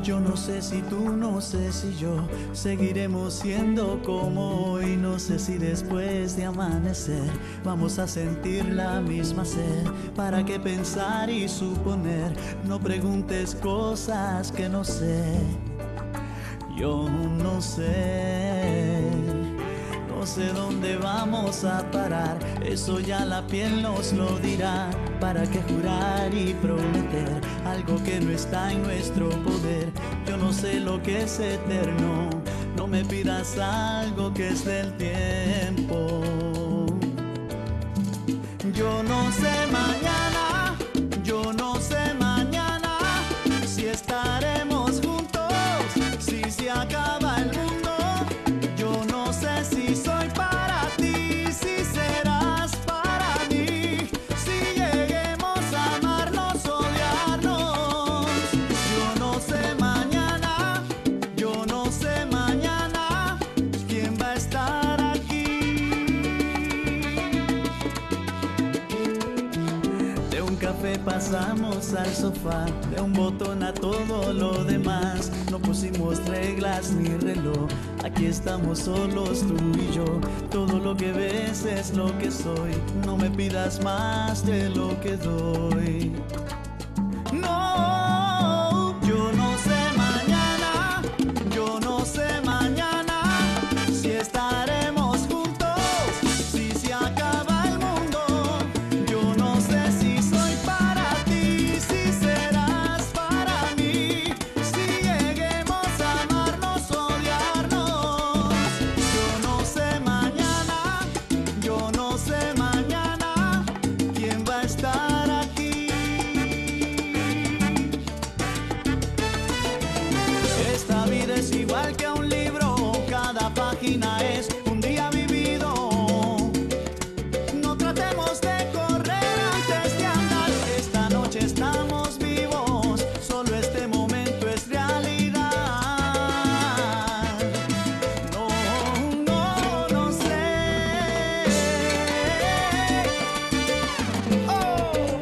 Yo no sé si tú, no sé si yo seguiremos siendo como hoy. No sé si después de amanecer vamos a sentir la misma sed. ¿Para qué pensar y suponer? No preguntes cosas que no sé. Yo no sé. No sé dónde vamos a parar, eso ya la piel nos lo dirá. ¿Para qué jurar y prometer algo que no está en nuestro poder? Yo no sé lo que es eterno, no me pidas algo que es del tiempo. Yo no sé mañana, yo no sé mañana si estaremos juntos, si se acaba el mundo. Yo no sé si soy para ti, si serás para mí, si lleguemos a amarnos, odiarnos. Yo no sé mañana, yo no sé mañana quién va a estar aquí. De un café pasamos al sofá, de un botón a todo lo demás. No pusimos reglas ni reloj, aquí estamos solos tú y yo. Todo lo que ves es lo que soy, no me pidas más de lo que doy. No, yo no sé mañana, yo no sé mañana si estaremos juntos, si se acaba el mundo. Yo no sé si soy para ti, si serás para mí, si lleguemos a amarnos, odiarnos. Yo no sé mañana, yo no sé mañana quién va a estar aquí. Esta vida es igual que un libro, cada página es un día vivido. No tratemos de correr antes de andar, esta noche estamos vivos, solo este momento es realidad. No, no, no sé. Oh.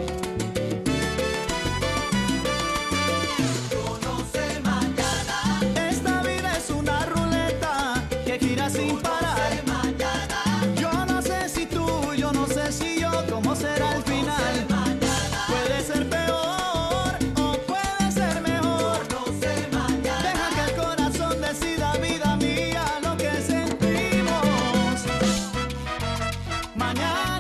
Yo no sé mañana. Esta vida es una ruleta que gira sin parar. Yo no sé si tú, yo no sé si yo, cómo será el final. Puede ser peor o puede ser mejor. Deja que el corazón decida, vida mía, lo que sentimos. Mañana.